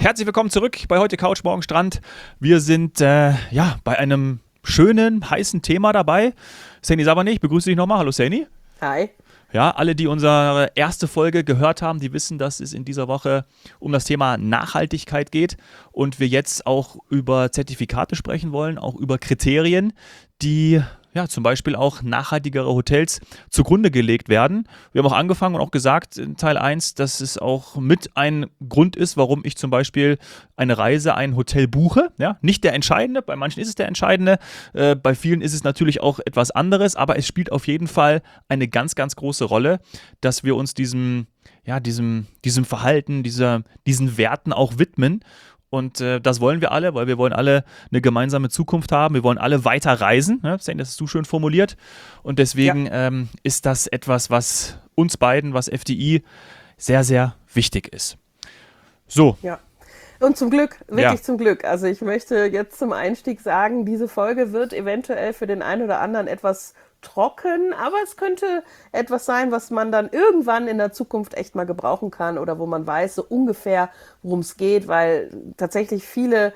Herzlich willkommen zurück bei heute Couch, morgen Strand. Wir sind bei einem schönen, heißen Thema dabei. Saini Sabaneh, ich begrüße dich nochmal. Hallo Saini. Hi. Ja, alle, die unsere erste Folge gehört haben, die wissen, dass es in dieser Woche um das Thema Nachhaltigkeit geht und wir jetzt auch über Zertifikate sprechen wollen, auch über Kriterien, die zum Beispiel auch nachhaltigere Hotels zugrunde gelegt werden. Wir haben auch angefangen und auch gesagt in Teil 1, dass es auch mit ein Grund ist, warum ich zum Beispiel eine Reise, ein Hotel buche. Ja, nicht der entscheidende, bei manchen ist es der entscheidende, bei vielen ist es natürlich auch etwas anderes, aber es spielt auf jeden Fall eine ganz, ganz große Rolle, dass wir uns diesem Verhalten, diesen Werten auch widmen. Und das wollen wir alle, weil wir wollen alle eine gemeinsame Zukunft haben. Wir wollen alle weiter reisen. Ne? Das hast du schön formuliert. Und deswegen ist das etwas, was uns beiden, was FDI, sehr, sehr wichtig ist. So. Ja. Und zum Glück, wirklich zum Glück. Also ich möchte jetzt zum Einstieg sagen, diese Folge wird eventuell für den einen oder anderen etwas trocken, aber es könnte etwas sein, was man dann irgendwann in der Zukunft echt mal gebrauchen kann oder wo man weiß so ungefähr, worum es geht, weil tatsächlich viele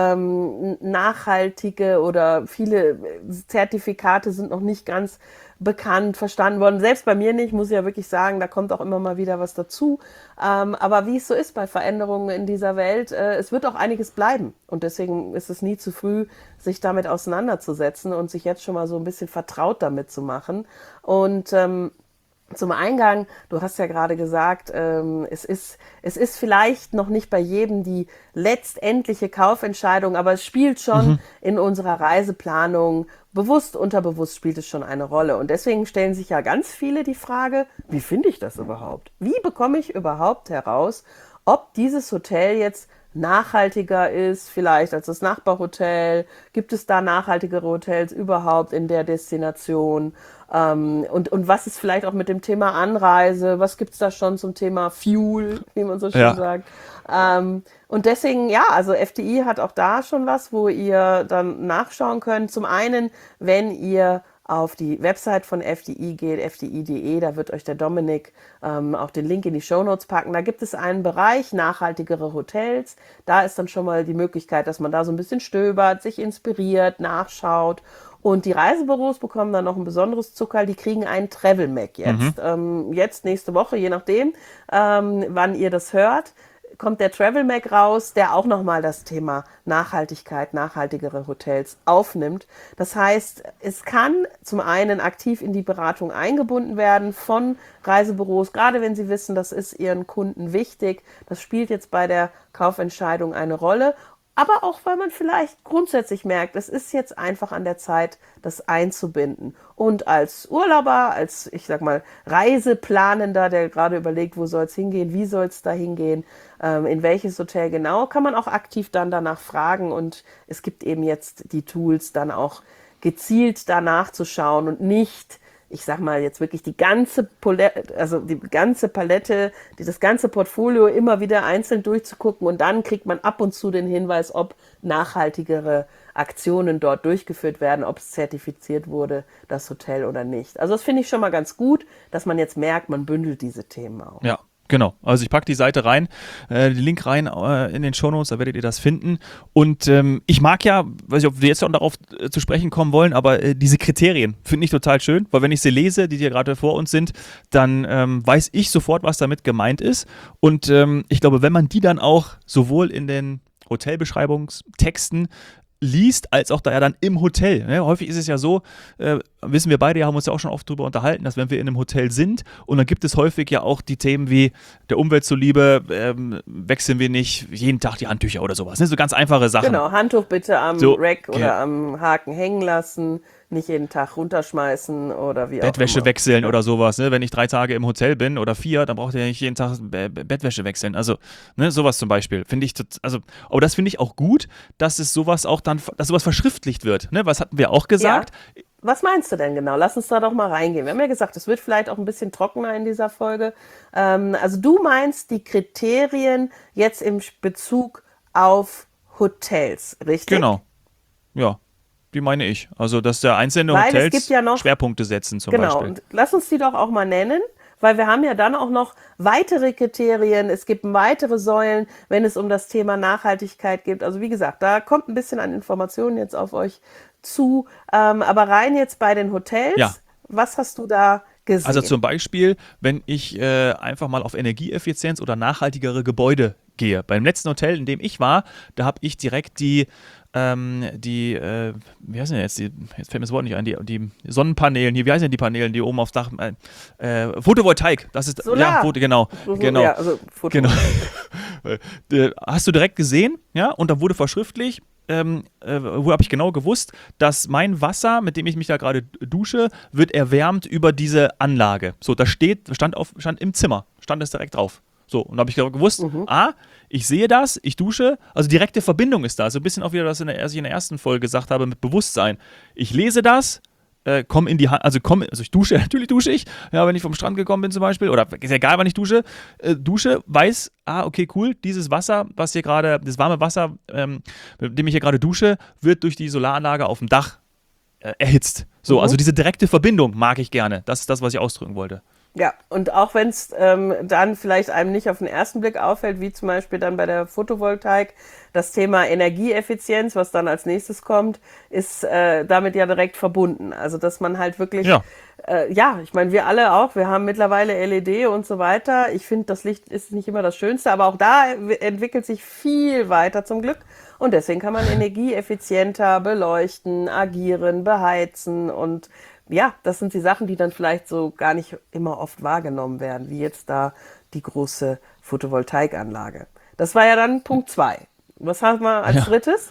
nachhaltige oder viele Zertifikate sind noch nicht ganz bekannt, verstanden worden. Selbst bei mir nicht, muss ich ja wirklich sagen, da kommt auch immer mal wieder was dazu. Aber wie es so ist bei Veränderungen in dieser Welt, es wird auch einiges bleiben. Und deswegen ist es nie zu früh, sich damit auseinanderzusetzen und sich jetzt schon mal so ein bisschen vertraut damit zu machen. Und zum Eingang, du hast ja gerade gesagt, es ist vielleicht noch nicht bei jedem die letztendliche Kaufentscheidung, aber es spielt schon in unserer Reiseplanung, bewusst, unterbewusst spielt es schon eine Rolle. Und deswegen stellen sich ja ganz viele die Frage, wie finde ich das überhaupt? Wie bekomme ich überhaupt heraus, ob dieses Hotel jetzt nachhaltiger ist, vielleicht als das Nachbarhotel? Gibt es da nachhaltigere Hotels überhaupt in der Destination? Und was ist vielleicht auch mit dem Thema Anreise? Was gibt's da schon zum Thema Fuel, wie man so schön sagt? Und deswegen, also FDI hat auch da schon was, wo ihr dann nachschauen könnt. Zum einen, wenn ihr auf die Website von FDI geht, fdi.de, da wird euch der Dominik auch den Link in die Shownotes packen. Da gibt es einen Bereich nachhaltigere Hotels. Da ist dann schon mal die Möglichkeit, dass man da so ein bisschen stöbert, sich inspiriert, nachschaut. Und die Reisebüros bekommen dann noch ein besonderes Zuckerl. Die kriegen einen Travel Mac jetzt. Jetzt, nächste Woche, je nachdem, wann ihr das hört, kommt der Travel Mac raus, der auch nochmal das Thema Nachhaltigkeit, nachhaltigere Hotels aufnimmt. Das heißt, es kann zum einen aktiv in die Beratung eingebunden werden von Reisebüros, gerade wenn sie wissen, das ist ihren Kunden wichtig. Das spielt jetzt bei der Kaufentscheidung eine Rolle. Aber auch, weil man vielleicht grundsätzlich merkt, es ist jetzt einfach an der Zeit, das einzubinden. Und als Urlauber, als, ich sag mal, Reiseplanender, der gerade überlegt, wo soll es hingehen, wie soll es da hingehen, in welches Hotel genau, kann man auch aktiv dann danach fragen. Und es gibt eben jetzt die Tools, dann auch gezielt danach zu schauen und nicht, ich sag mal jetzt wirklich die ganze Palette, das ganze Portfolio immer wieder einzeln durchzugucken und dann kriegt man ab und zu den Hinweis, ob nachhaltigere Aktionen dort durchgeführt werden, ob es zertifiziert wurde, das Hotel oder nicht. Also das finde ich schon mal ganz gut, dass man jetzt merkt, man bündelt diese Themen auch. Ja. Genau, also ich packe die Seite rein, den Link rein in den Shownotes, da werdet ihr das finden. Und ich mag ja, weiß nicht, ob wir jetzt schon darauf zu sprechen kommen wollen, aber diese Kriterien finde ich total schön, weil wenn ich sie lese, die hier gerade vor uns sind, dann weiß ich sofort, was damit gemeint ist. Und ich glaube, wenn man die dann auch sowohl in den Hotelbeschreibungstexten liest, als auch da ja dann im Hotel. Ne? Häufig ist es ja so, wissen wir beide, haben uns ja auch schon oft darüber unterhalten, dass wenn wir in einem Hotel sind und dann gibt es häufig ja auch die Themen wie der Umwelt zuliebe, wechseln wir nicht jeden Tag die Handtücher oder sowas. Ne? So ganz einfache Sachen. Genau, Handtuch bitte am Rack oder am Haken hängen lassen, nicht jeden Tag runterschmeißen oder wie auch immer. Bettwäsche wechseln oder sowas. Ne? Wenn ich 3 Tage im Hotel bin oder 4, dann braucht ihr nicht jeden Tag Bettwäsche wechseln. Also sowas zum Beispiel. Finde ich, aber das finde ich auch gut, dass es sowas auch dann, dass sowas verschriftlicht wird. Ne? Was hatten wir auch gesagt? Ja. Was meinst du denn genau? Lass uns da doch mal reingehen. Wir haben ja gesagt, es wird vielleicht auch ein bisschen trockener in dieser Folge. Also du meinst die Kriterien jetzt im Bezug auf Hotels, richtig? Genau, ja. Die meine ich. Also, dass der einzelne Hotels es gibt ja noch, Schwerpunkte setzen zum genau, Beispiel. und lass uns die doch auch mal nennen, weil wir haben ja dann auch noch weitere Kriterien, es gibt weitere Säulen, wenn es um das Thema Nachhaltigkeit geht. Also wie gesagt, da kommt ein bisschen an Informationen jetzt auf euch zu, aber rein jetzt bei den Ja, Hotels, was hast du da also gesehen? zum Beispiel, wenn ich einfach mal auf Energieeffizienz oder nachhaltigere Gebäude gehe. Beim letzten Hotel, in dem ich war, da habe ich direkt wie heißen denn jetzt, jetzt fällt mir das Wort nicht ein, die Sonnenpanelen, hier, wie heißen denn die Panelen, die oben aufs Dach, Photovoltaik, das ist, ja, Solar. Genau, genau, Ja, also genau. Photovoltaik. Hast du direkt gesehen, ja, und da wurde verschriftlich, wo habe ich genau gewusst, dass mein Wasser, mit dem ich mich da gerade dusche, wird erwärmt über diese Anlage. So, das stand im Zimmer, stand es direkt drauf. So, und da habe ich gewusst, ich sehe das, ich dusche, also direkte Verbindung ist da. So ein bisschen auch wieder, was was ich in der ersten Folge gesagt habe, mit Bewusstsein. Ich lese das, komm in die Hand, also ich dusche, natürlich dusche ich, ja, wenn ich vom Strand gekommen bin zum Beispiel, oder ist ja egal, wann ich dusche, weiß, okay, cool, dieses Wasser, das warme Wasser, mit dem ich hier gerade dusche, wird durch die Solaranlage auf dem Dach erhitzt. So, also Mhm. diese direkte Verbindung mag ich gerne. Das ist das, was ich ausdrücken wollte. Ja, und auch wenn es dann vielleicht einem nicht auf den ersten Blick auffällt, wie zum Beispiel dann bei der Photovoltaik, das Thema Energieeffizienz, was dann als nächstes kommt, ist damit ja direkt verbunden. Also dass man halt wirklich, Ja, ja, ich meine, wir alle auch, wir haben mittlerweile LED und so weiter. Ich finde, das Licht ist nicht immer das Schönste, aber auch da entwickelt sich viel weiter zum Glück. Und deswegen kann man energieeffizienter beleuchten, agieren, beheizen und ja, das sind die Sachen, die dann vielleicht so gar nicht immer oft wahrgenommen werden, wie jetzt da die große Photovoltaikanlage. Das war ja dann Punkt 2. Was haben wir als ja. drittes?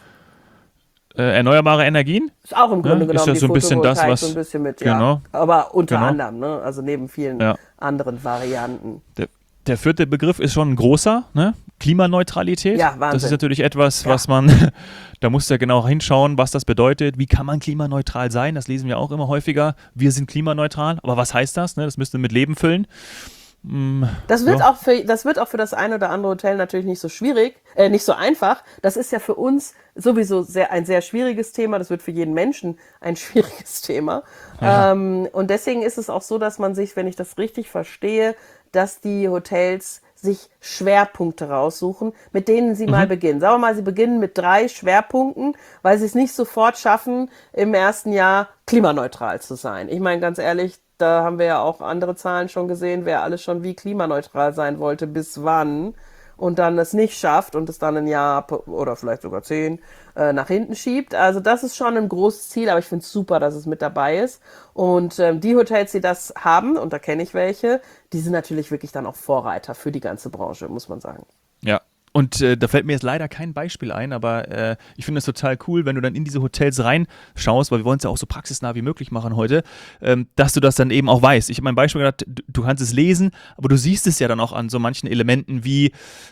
Erneuerbare Energien, Ist auch im Grunde ne? Ist genommen ja die so ein bisschen das, Photovoltaik so ein was, bisschen mit, ja. genau, Aber unter genau, anderem, ne? Also neben vielen ja. anderen Varianten. Der, der vierte Begriff ist schon ein großer, ne? Klimaneutralität. Ja, Das ist Wahnsinn. natürlich etwas, Ja. was man, da musst du ja genau hinschauen, was das bedeutet. Wie kann man klimaneutral sein? Das lesen wir auch immer häufiger. Wir sind klimaneutral. Aber was heißt das? Ne? Das müsst ihr mit Leben füllen. Mm, ja, Das wird auch für das ein oder andere Hotel natürlich nicht so schwierig, nicht so einfach. Das ist ja für uns sowieso ein sehr schwieriges Thema. Das wird für jeden Menschen ein schwieriges Thema. ja. Und deswegen ist es auch so, dass man sich, wenn ich das richtig verstehe, dass die Hotels sich Schwerpunkte raussuchen, mit denen sie mal Mhm. beginnen. Sagen wir mal, sie beginnen mit 3 Schwerpunkten, weil sie es nicht sofort schaffen, im ersten Jahr klimaneutral zu sein. Ich meine, ganz ehrlich, da haben wir ja auch andere Zahlen schon gesehen, wer alles schon wie klimaneutral sein wollte, bis wann und dann es nicht schafft und es dann ein Jahr oder vielleicht sogar 10 nach hinten schiebt. Also das ist schon ein großes Ziel, aber ich finde es super, dass es mit dabei ist. Und die Hotels, die das haben, und da kenne ich welche, die sind natürlich wirklich dann auch Vorreiter für die ganze Branche, muss man sagen. Ja. Und da fällt mir jetzt leider kein Beispiel ein, aber ich finde es total cool, wenn du dann in diese Hotels reinschaust, weil wir wollen es ja auch so praxisnah wie möglich machen heute, dass du das dann eben auch weißt. Ich habe mein Beispiel gedacht, du kannst es lesen, aber du siehst es ja dann auch an so manchen Elementen wie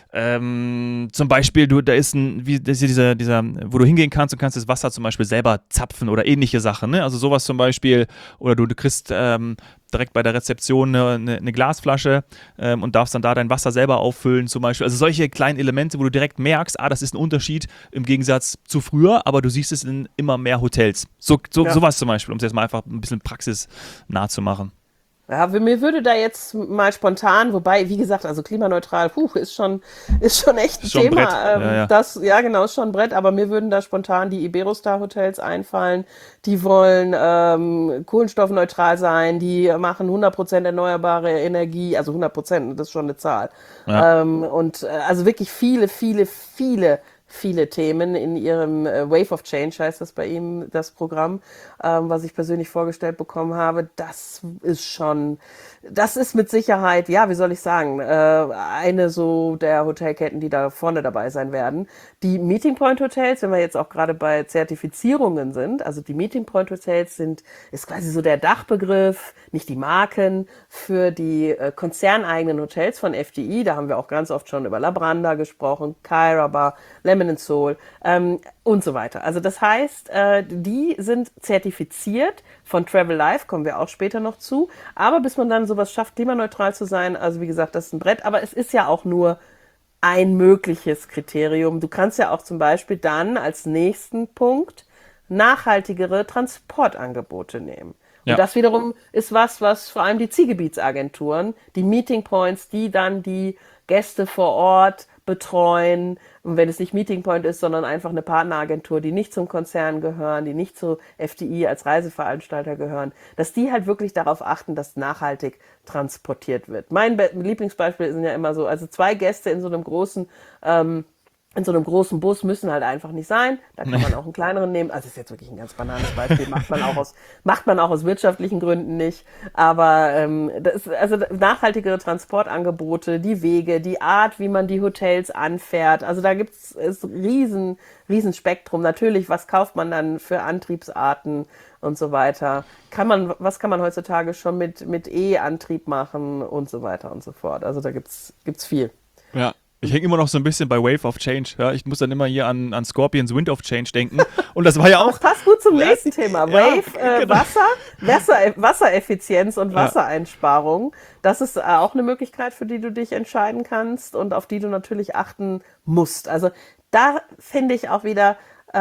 zum Beispiel, da ist das ist dieser, wo du hingehen kannst und kannst das Wasser zum Beispiel selber zapfen oder ähnliche Sachen, ne? Also sowas zum Beispiel, oder du kriegst direkt bei der Rezeption eine Glasflasche und darfst dann da dein Wasser selber auffüllen zum Beispiel. Also solche kleinen Elemente, wo du direkt merkst, das ist ein Unterschied im Gegensatz zu früher, aber du siehst es in immer mehr Hotels. Ja. Sowas zum Beispiel, um es jetzt mal einfach ein bisschen praxisnah zu machen. Ja, mir würde da jetzt mal spontan, wobei, wie gesagt, also klimaneutral, ist schon echt ein Ist schon ein Brett. Thema. Ja, ja. Ja genau, ist schon ein Brett, aber mir würden da spontan die Iberostar-Hotels einfallen. Die wollen kohlenstoffneutral sein, die machen 100% erneuerbare Energie, also 100%, das ist schon eine Zahl. Ja. Und also wirklich viele Themen in ihrem Wave of Change heißt das bei ihm, das Programm, was ich persönlich vorgestellt bekommen habe. Das ist mit Sicherheit, ja, wie soll ich sagen, eine so der Hotelketten, die da vorne dabei sein werden. Die Meeting Point Hotels, wenn wir jetzt auch gerade bei Zertifizierungen sind, also die Meeting Point Hotels ist quasi so der Dachbegriff, nicht die Marken, für die konzerneigenen Hotels von FDI. Da haben wir auch ganz oft schon über Labranda gesprochen, Kyra Bar, Lemon Soul und so weiter. Also das heißt, die sind zertifiziert von Travel Life, kommen wir auch später noch zu. Aber bis man dann sowas schafft, klimaneutral zu sein, also wie gesagt, das ist ein Brett. Aber es ist ja auch nur ein mögliches Kriterium. Du kannst ja auch zum Beispiel dann als nächsten Punkt nachhaltigere Transportangebote nehmen. Und Ja. das wiederum ist was vor allem die Zielgebietsagenturen, die Meeting Points, die dann die Gäste vor Ort betreuen. Und wenn es nicht Meeting Point ist, sondern einfach eine Partneragentur, die nicht zum Konzern gehören, die nicht zu FDI als Reiseveranstalter gehören, dass die halt wirklich darauf achten, dass nachhaltig transportiert wird. Mein Lieblingsbeispiel sind ja immer so, also 2 Gäste in so einem großen Bus müssen halt einfach nicht sein. Da kann man auch einen kleineren nehmen. Also das ist jetzt wirklich ein ganz banales Beispiel. Macht man auch aus wirtschaftlichen Gründen nicht. Aber also nachhaltigere Transportangebote, die Wege, die Art, wie man die Hotels anfährt. Also da gibt es riesen Spektrum. Natürlich, was kauft man dann für Antriebsarten und so weiter? Was kann man heutzutage schon mit E-Antrieb machen und so weiter und so fort? Also da gibt's viel. Ja. Ich hänge immer noch so ein bisschen bei Wave of Change. Ja, ich muss dann immer hier an Scorpions Wind of Change denken. Und das war ja auch. Das passt gut zum nächsten Thema. Wave, genau. Wassereffizienz und Wassereinsparung. Das ist auch eine Möglichkeit, für die du dich entscheiden kannst und auf die du natürlich achten musst. Also da finde ich auch wieder,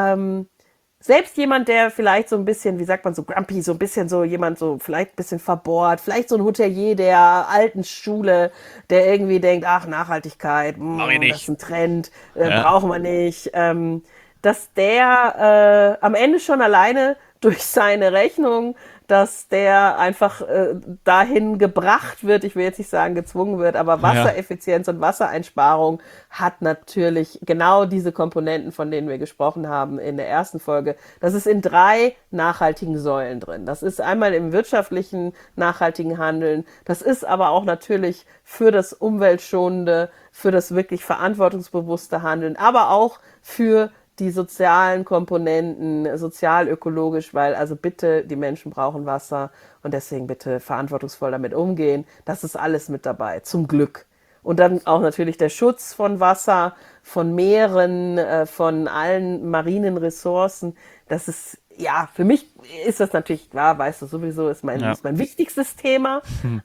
selbst jemand, der vielleicht so ein bisschen, wie sagt man, so grumpy, so ein bisschen so jemand so vielleicht ein bisschen verbohrt, vielleicht so ein Hotelier der alten Schule, der irgendwie denkt, ach, Nachhaltigkeit, das ist ein Trend, brauchen wir nicht, dass der am Ende schon alleine durch seine Rechnung, dass der einfach dahin gebracht wird, ich will jetzt nicht sagen gezwungen wird, aber Wassereffizienz und Wassereinsparung hat natürlich genau diese Komponenten, von denen wir gesprochen haben in der ersten Folge. Das ist in 3 nachhaltigen Säulen drin. Das ist einmal im wirtschaftlichen nachhaltigen Handeln, das ist aber auch natürlich für das umweltschonende, für das wirklich verantwortungsbewusste Handeln, aber auch für die sozialen Komponenten, sozial-ökologisch, weil also bitte, die Menschen brauchen Wasser und deswegen bitte verantwortungsvoll damit umgehen. Das ist alles mit dabei, zum Glück. Und dann auch natürlich der Schutz von Wasser, von Meeren, von allen marinen Ressourcen. Das ist, ja, für mich ist das natürlich, klar, weißt du sowieso, ist mein wichtigstes Thema.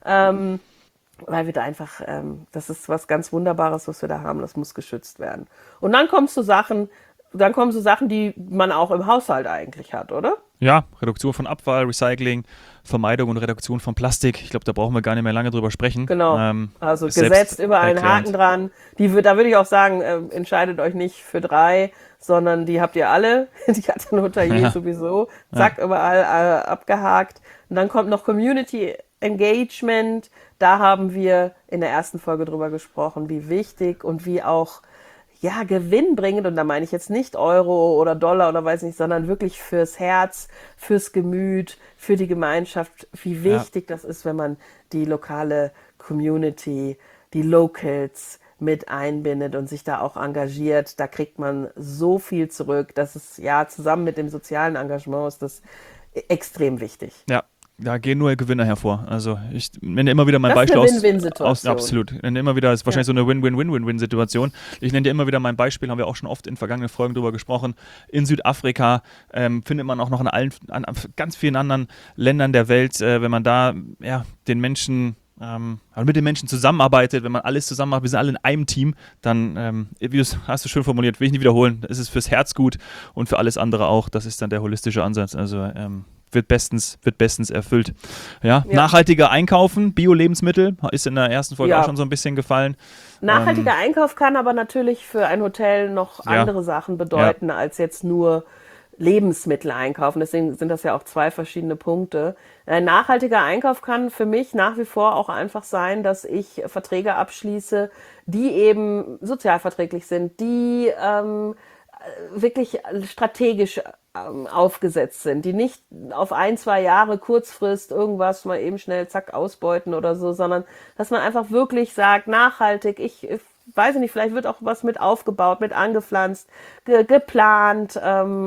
Weil wir da einfach, das ist was ganz Wunderbares, was wir da haben, das muss geschützt werden. Und dann kommen so Sachen, die man auch im Haushalt eigentlich hat, oder? Ja, Reduktion von Abfall, Recycling, Vermeidung und Reduktion von Plastik. Ich glaube, da brauchen wir gar nicht mehr lange drüber sprechen. Genau, also gesetzt überall einen Haken dran. Da würde ich auch sagen, entscheidet euch nicht für 3, sondern die habt ihr alle. Die hat ein Hotelier sowieso. Zack, überall abgehakt. Und dann kommt noch Community Engagement. Da haben wir in der ersten Folge drüber gesprochen, wie wichtig und wie auch gewinnbringend, und da meine ich jetzt nicht Euro oder Dollar oder weiß nicht, sondern wirklich fürs Herz, fürs Gemüt, für die Gemeinschaft, wie wichtig das ist, wenn man die lokale Community, die Locals mit einbindet und sich da auch engagiert. Da kriegt man so viel zurück. Das ist zusammen mit dem sozialen Engagement ist das extrem wichtig. Ja. Da gehen nur Gewinner hervor. Also ich nenne immer wieder mein Beispiel aus. Das ist eine Win-Win-Situation. Absolut. Ich nenne immer wieder, das ist wahrscheinlich so eine Win-Win-Win-Win-Win-Situation. Ich nenne dir immer wieder mein Beispiel, haben wir auch schon oft in vergangenen Folgen drüber gesprochen. In Südafrika findet man auch noch an ganz vielen anderen Ländern der Welt, wenn man da den Menschen mit den Menschen zusammenarbeitet, wenn man alles zusammen macht, wir sind alle in einem Team, dann, wie hast du schön formuliert, will ich nicht wiederholen, das ist fürs Herz gut und für alles andere auch. Das ist dann der holistische Ansatz. Also wird bestens erfüllt. Ja. Nachhaltiger Einkaufen, Bio-Lebensmittel, ist in der ersten Folge auch schon so ein bisschen gefallen. Nachhaltiger Einkauf kann aber natürlich für ein Hotel noch andere Sachen bedeuten, als jetzt nur Lebensmittel einkaufen. Deswegen sind das ja auch 2 verschiedene Punkte. Nachhaltiger Einkauf kann für mich nach wie vor auch einfach sein, dass ich Verträge abschließe, die eben sozialverträglich sind, die wirklich strategisch aufgesetzt sind, die nicht auf 1-2 Jahre Kurzfrist irgendwas mal eben schnell zack ausbeuten oder so, sondern dass man einfach wirklich sagt, nachhaltig, ich weiß nicht, vielleicht wird auch was mit aufgebaut, mit angepflanzt, geplant,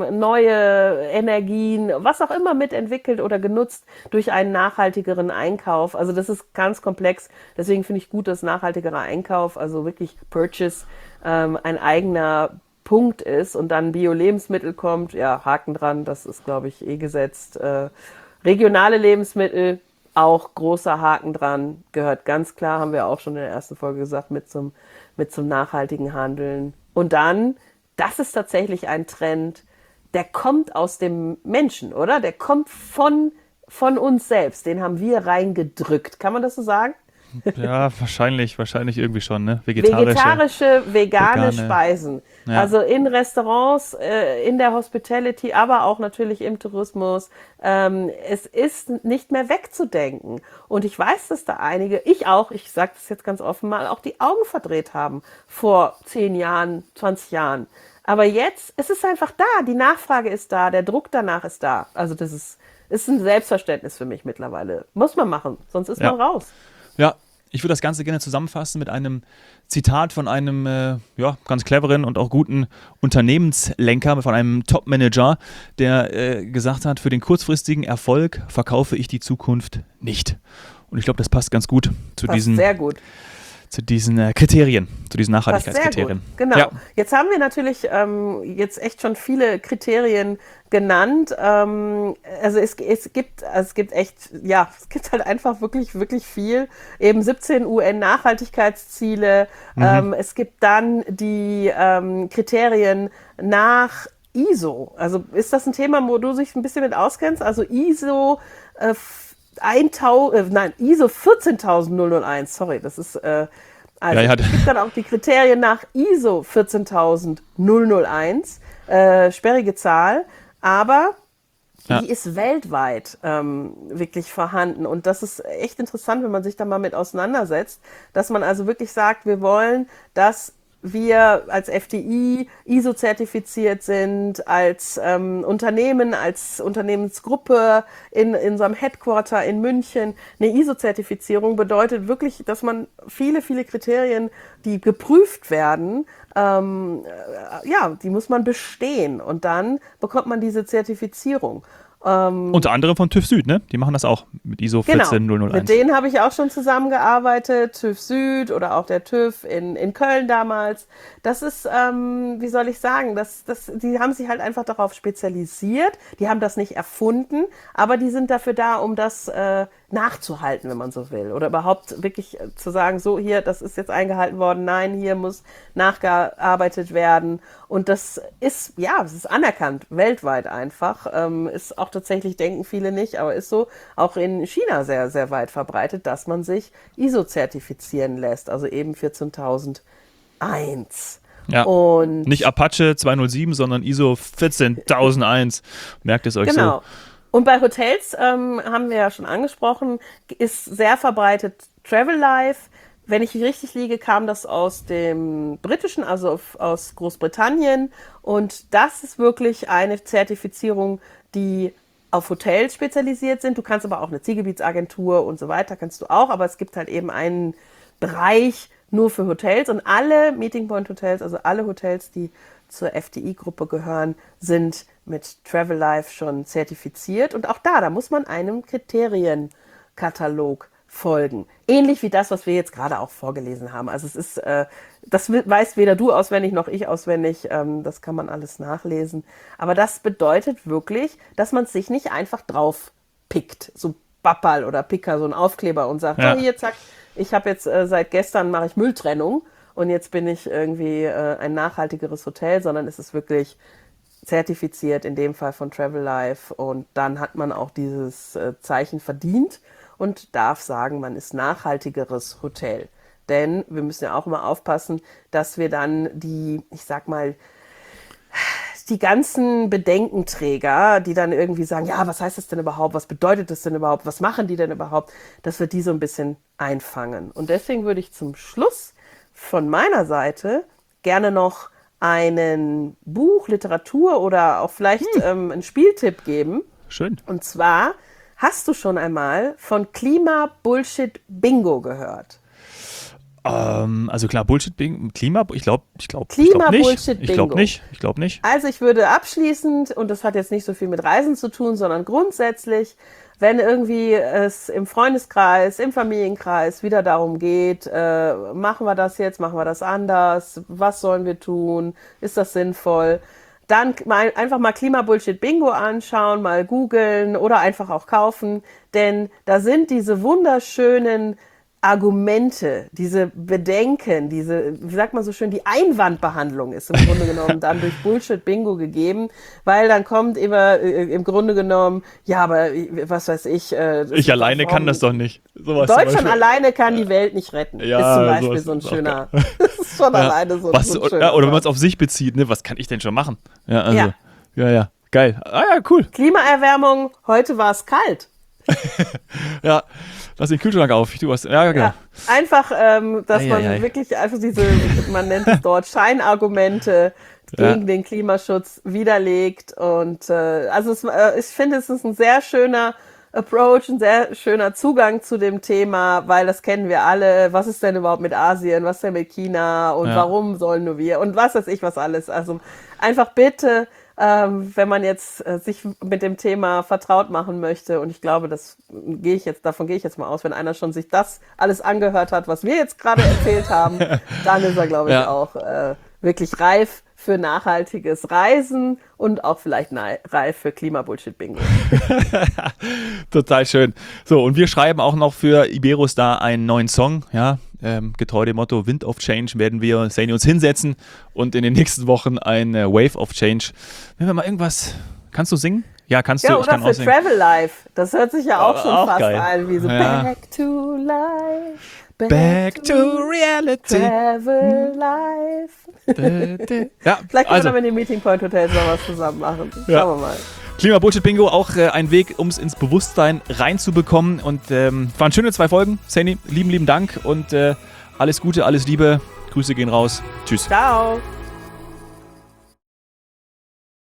neue Energien, was auch immer mitentwickelt oder genutzt durch einen nachhaltigeren Einkauf. Also das ist ganz komplex, deswegen finde ich gut, dass nachhaltigerer Einkauf, also wirklich Purchase, ein eigener Punkt ist und dann Bio-Lebensmittel kommt, Haken dran, das ist, glaube ich, gesetzt. Regionale Lebensmittel, auch großer Haken dran, gehört ganz klar, haben wir auch schon in der ersten Folge gesagt, mit zum nachhaltigen Handeln. Und dann, das ist tatsächlich ein Trend, der kommt aus dem Menschen, oder? Der kommt von von uns selbst, den haben wir reingedrückt. Kann man das so sagen? Ja, wahrscheinlich irgendwie schon, ne? Vegetarische, vegane vegane, Speisen. ja. Also in Restaurants, in der Hospitality, aber auch natürlich im Tourismus. Es ist nicht mehr wegzudenken. Und ich weiß, dass da einige, ich auch, ich sage das jetzt ganz offen mal, auch die Augen verdreht haben vor 10 Jahren, 20 Jahren. Aber jetzt, es ist einfach da, die Nachfrage ist da, der Druck danach ist da. Also das ist ein Selbstverständnis für mich mittlerweile. Muss man machen, sonst ist Ja. man raus. Ja, ich würde das Ganze gerne zusammenfassen mit einem Zitat von einem ja, ganz cleveren und auch guten Unternehmenslenker, von einem Top-Manager, der gesagt hat, für den kurzfristigen Erfolg verkaufe ich die Zukunft nicht. Und ich glaube, das passt ganz gut zu Passt diesen, sehr gut. zu diesen Kriterien, zu diesen Passt sehr Nachhaltigkeitskriterien. gut. Genau. Ja. Jetzt haben wir natürlich jetzt echt schon viele Kriterien genannt. Also es gibt echt, ja, es gibt halt einfach wirklich, wirklich viel. Eben 17 UN-Nachhaltigkeitsziele. Es gibt dann die Kriterien nach ISO. Also ist das ein Thema, wo du dich ein bisschen mit auskennst? Also ISO ISO 14001, sorry, das ist, also Ja, es gibt dann auch die Kriterien nach ISO 14001, sperrige Zahl, aber Ja. die ist weltweit wirklich vorhanden. Und das ist echt interessant, wenn man sich da mal mit auseinandersetzt, dass man also wirklich sagt, wir wollen, dass wir als FDI ISO-zertifiziert sind, als Unternehmen, als Unternehmensgruppe in unserem Headquarter in München. Eine ISO-Zertifizierung bedeutet wirklich, dass man viele, viele Kriterien, die geprüft werden, ja, die muss man bestehen und dann bekommt man diese Zertifizierung. Unter anderem von TÜV Süd, ne? Die machen das auch mit ISO Genau, 14001. mit denen habe ich auch schon zusammengearbeitet, TÜV Süd oder auch der TÜV in Köln damals. Das ist, wie soll ich sagen, die haben sich halt einfach darauf spezialisiert, die haben das nicht erfunden, aber die sind dafür da, um das nachzuhalten, wenn man so will. Oder überhaupt wirklich zu sagen, so hier, das ist jetzt eingehalten worden, nein, hier muss nachgearbeitet werden. Und das ist, ja, es ist anerkannt, weltweit einfach. Ist auch tatsächlich, denken viele nicht, aber ist so, auch in China sehr, sehr weit verbreitet, dass man sich ISO zertifizieren lässt, also eben 14001. Ja. Und Nicht Apache 207, sondern ISO 14001. Merkt es euch genau. so. Und bei Hotels haben wir ja schon angesprochen, ist sehr verbreitet Travel Life. Wenn ich richtig liege, kam das aus dem Britischen, also aus Großbritannien. Und das ist wirklich eine Zertifizierung, die auf Hotels spezialisiert sind. Du kannst aber auch eine Zielgebietsagentur und so weiter, kannst du auch. Aber es gibt halt eben einen Bereich nur für Hotels. Und alle Meeting Point Hotels, also alle Hotels, die zur FDI-Gruppe gehören, sind mit Travel Life schon zertifiziert. Und auch da muss man einem Kriterienkatalog folgen. Ähnlich wie das, was wir jetzt gerade auch vorgelesen haben. Also es ist, das weiß weder du auswendig noch ich auswendig. Das kann man alles nachlesen. Aber das bedeutet wirklich, dass man es sich nicht einfach drauf pickt. So Bappal oder Picker, so ein Aufkleber und sagt, Ja. so hier, zack, ich habe jetzt seit gestern mache ich Mülltrennung. Und jetzt bin ich irgendwie ein nachhaltigeres Hotel, sondern es ist wirklich zertifiziert, in dem Fall von Travel Life. Und dann hat man auch dieses Zeichen verdient und darf sagen, man ist nachhaltigeres Hotel. Denn wir müssen ja auch immer aufpassen, dass wir dann die, ich sag mal, die ganzen Bedenkenträger, die dann irgendwie sagen, ja, was heißt das denn überhaupt? Was bedeutet das denn überhaupt? Was machen die denn überhaupt? Dass wir die so ein bisschen einfangen. Und deswegen würde ich zum Schluss von meiner Seite gerne noch einen Buch, Literatur oder auch vielleicht einen Spieltipp geben. Schön. Und zwar, hast du schon einmal von Klima-Bullshit-Bingo gehört? Also klar, Klima, ich glaube nicht. Klima-Bullshit-Bingo. Ich glaube nicht. Also ich würde abschließend, und das hat jetzt nicht so viel mit Reisen zu tun, sondern grundsätzlich, wenn irgendwie es im Freundeskreis, im Familienkreis wieder darum geht, machen wir das jetzt, machen wir das anders, was sollen wir tun, ist das sinnvoll, dann einfach mal Klima-Bullshit-Bingo anschauen, mal googeln oder einfach auch kaufen, denn da sind diese wunderschönen Argumente, diese Bedenken, diese, wie sagt man so schön, die Einwandbehandlung ist im Grunde genommen dann durch Bullshit-Bingo gegeben, weil dann kommt immer im Grunde genommen, ja, aber was weiß ich. Ich alleine kann das doch nicht. Sowas Deutschland alleine kann die Welt nicht retten. Ja, ist zum Beispiel so ein schöner, das ist schon alleine so ein schöner. Oder wenn man es auf sich bezieht, ne, was kann ich denn schon machen? Ja, also, ja, geil. Ah ja, cool. Klimaerwärmung, heute war es kalt. Ja, lass den Kühlschrank auf. Du hast, ja, genau. Ja, einfach, dass man wirklich einfach diese, man nennt es dort Scheinargumente gegen den Klimaschutz widerlegt. Und also ich finde, es ist ein sehr schöner Approach, ein sehr schöner Zugang zu dem Thema, weil das kennen wir alle. Was ist denn überhaupt mit Asien? Was ist denn mit China? Und warum sollen nur wir? Und was weiß ich, was alles. Also einfach bitte, wenn man jetzt sich mit dem Thema vertraut machen möchte, und ich glaube, davon gehe ich jetzt mal aus, wenn einer schon sich das alles angehört hat, was wir jetzt gerade erzählt haben, dann ist er, glaube ich, auch wirklich reif für nachhaltiges Reisen und auch vielleicht reif für Klimabullshit-Bingo. Total schön. So, und wir schreiben auch noch für Iberostar einen neuen Song, ja, getreu dem Motto Wind of Change werden wir uns hinsetzen und in den nächsten Wochen ein Wave of Change. Wenn wir mal irgendwas, kannst du singen? Ja, kannst du. Ja, oder für Travel Life. Das hört sich ja auch schon fast geil. an, wie so Back to Life. Back to reality. Travel Life. Ja, vielleicht können wir dann mit den Meeting Point Hotels noch was zusammen machen. Schauen wir mal. Klima-Bullshit-Bingo, auch ein Weg, um es ins Bewusstsein reinzubekommen. Und waren schöne 2 Folgen. Saini, lieben Dank und alles Gute, alles Liebe. Grüße gehen raus. Tschüss. Ciao.